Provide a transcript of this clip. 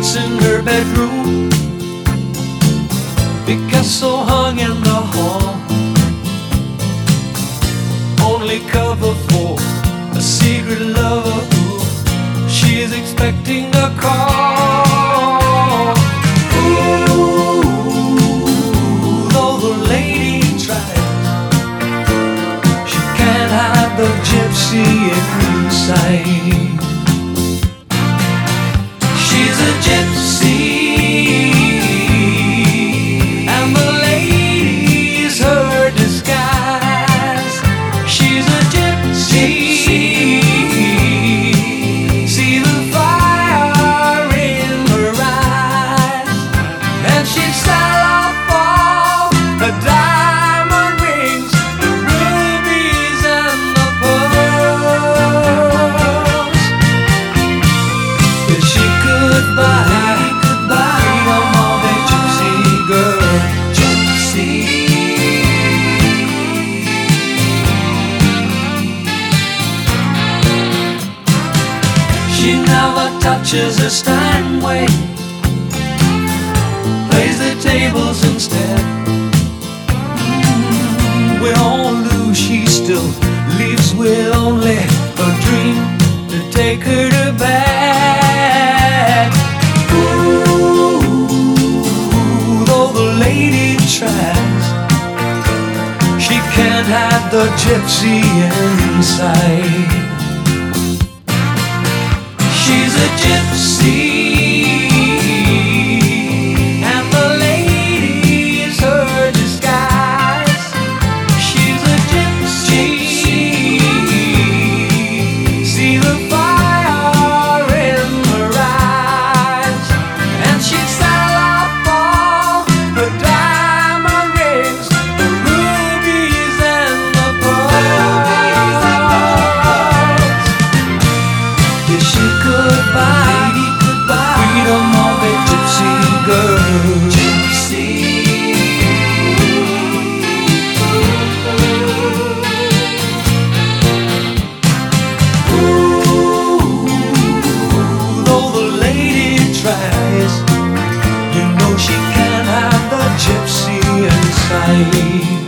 sheets in her bedroom, Picasso hung in the hall, only cover for a secret lover who she's expecting a call. Ooh, though the lady tries, she can't hide the gypsy inside. She's a gypsy, and the lady's her disguise. She's a gypsy, see the fire in her eyes, and she'd sell off all the diamond rings, the rubies and the pearls, if she could buy freedom of a gypsy girl. Gypsy. She never touches a Steinway, plays the tables instead. With all Lou, she still leaves with only a dream to take her to bed. Ooh, though the lady tries, she can't hide the gypsy inside. She's a gypsy, and the lady's her disguise. She's a gypsy, see the fire in her eyes, and she'd sell off all the diamond rings, the rubies and the pearls, if she could buy freedom of a gypsy girl. Gypsy. Ooh, though the lady tries, you know she can't hide the gypsy inside.